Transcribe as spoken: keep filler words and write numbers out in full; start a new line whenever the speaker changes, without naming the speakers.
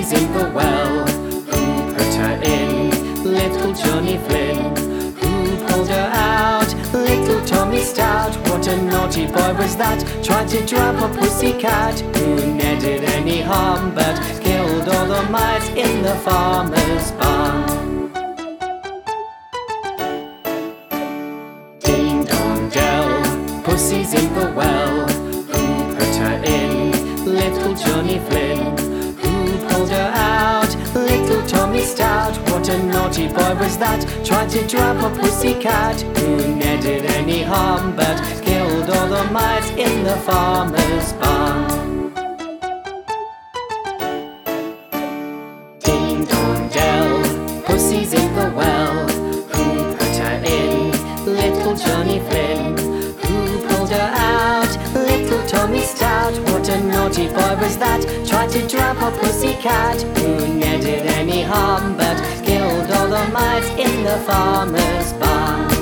Pussy's in the well. Who put her in? Little Johnny Flynn. Who pulled her out? Little Tommy Stout. What a naughty boy was that, tried to drop a pussycat. Who ne'er did any harm, but killed all the mice in the farmer's barn. Ding dong dell, Pussy's in the well. Who put her in? Little Johnny Flynn. Who pulled her out? Little Tommy Stout. What a naughty boy was that, tried to drop a pussycat. Who ne'er did any harm, but killed all the mice in the farmer's barn. Ding dong dell, Pussy's in the well. Who put her in? Little Johnny Flynn. Who pulled her out? Little Tommy Stout. What a naughty boy was that, tried to drop a pussycat. Who ne'er did any harm, but killed all the mice in the farmer's barn.